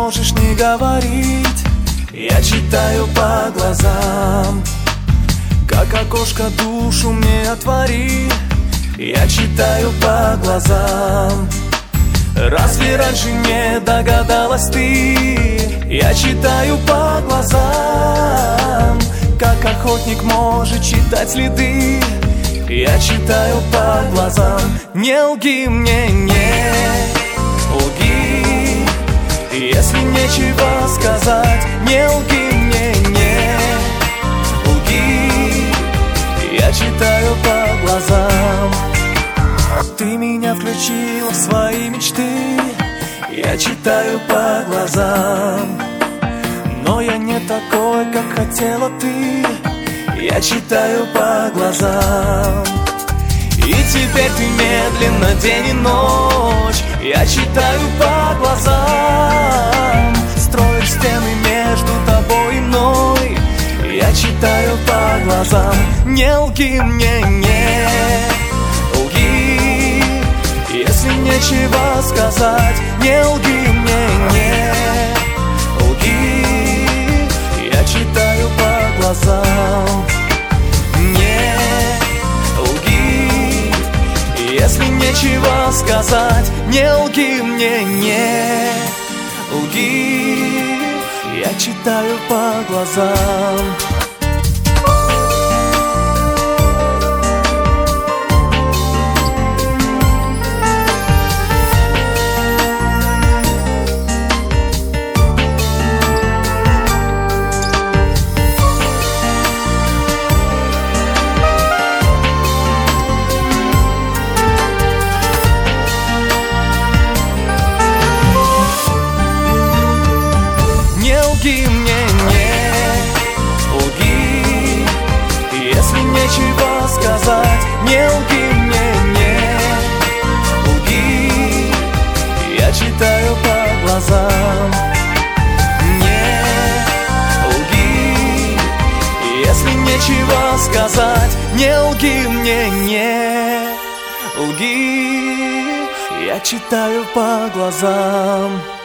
можешь не говорить, я читаю по глазам. Как окошко душу мне отвори, я читаю по глазам. Разве раньше не догадалась ты? Я читаю по глазам. Как охотник может читать следы, я читаю по глазам. Не лги мне, не лги, если нечего сказать. Не лги мне, не лги, я читаю по глазам. Ты меня включила в свои мечты, я читаю по глазам. Но я не такой, как хотела ты, я читаю по глазам. И теперь ты медленно, день и ночь, я читаю по глазам. Строишь стены между тобой и мной, я читаю по глазам. Не лги мне, не лги, если нечего сказать. Не лги мне, не лги, я читаю по глазам. Не лги, если нечего сказать. Не лги мне, не лги, я читаю по глазам. Не лги мне, не лги, если нечего сказать. Не лги мне, не лги, я читаю по глазам. Не лги, если нечего сказать. Не лги мне, не лги, я читаю по глазам.